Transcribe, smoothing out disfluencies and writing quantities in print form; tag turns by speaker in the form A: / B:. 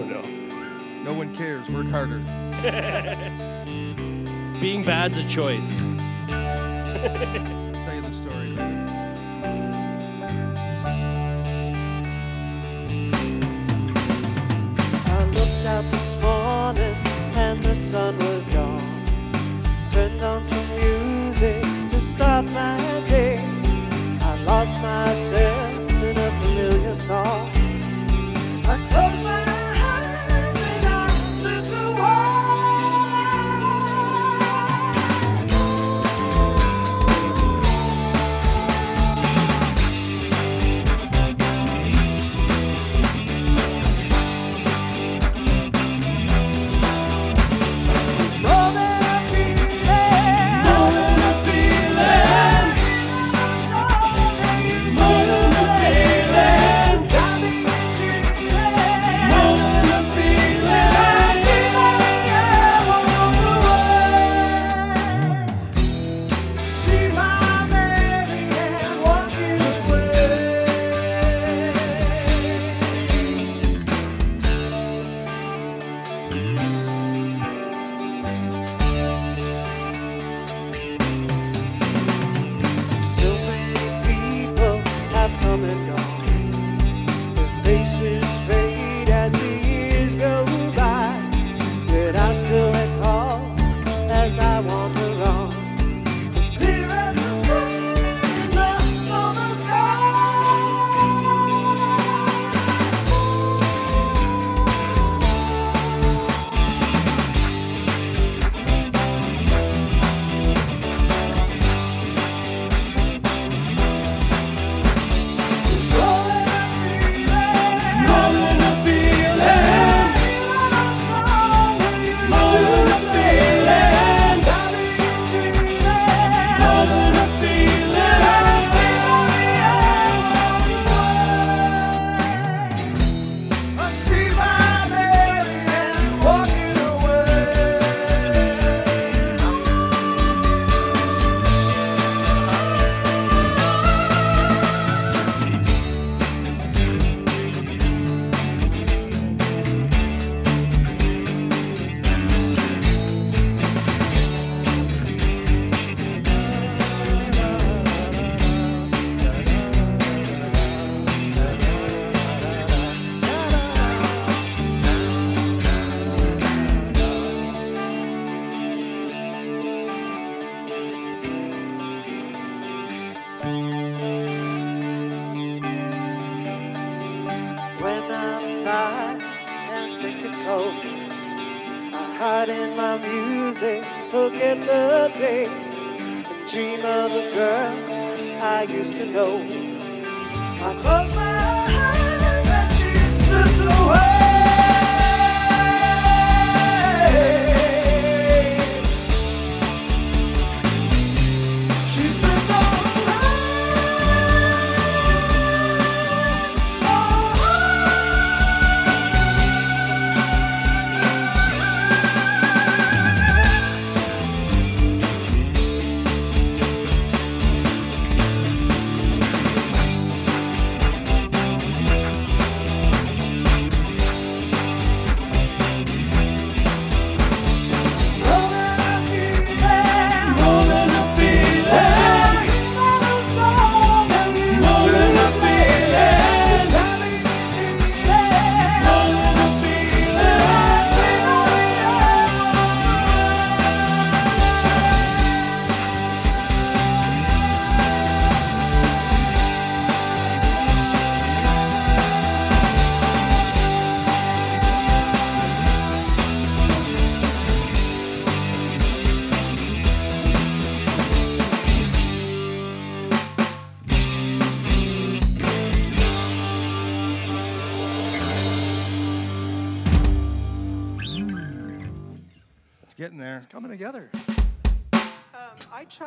A: no.
B: No one cares. Work harder.
A: Being bad's a choice.
B: I'll tell you the story later.
C: I looked out this morning and the sun was gone. Turned on some music to start my day. I lost myself in a familiar song. I closed my eyes and I took a come and gone. Their faces fade as the years go by. Yet I still recall as I wander on, as clear as the sun in the summer when I'm tired and thinking cold, I hide in my music, forget the day, and dream of a girl I used to know. I close my eyes and she slipped away. She slipped away.
B: Getting there.
D: It's coming together.
C: I tried.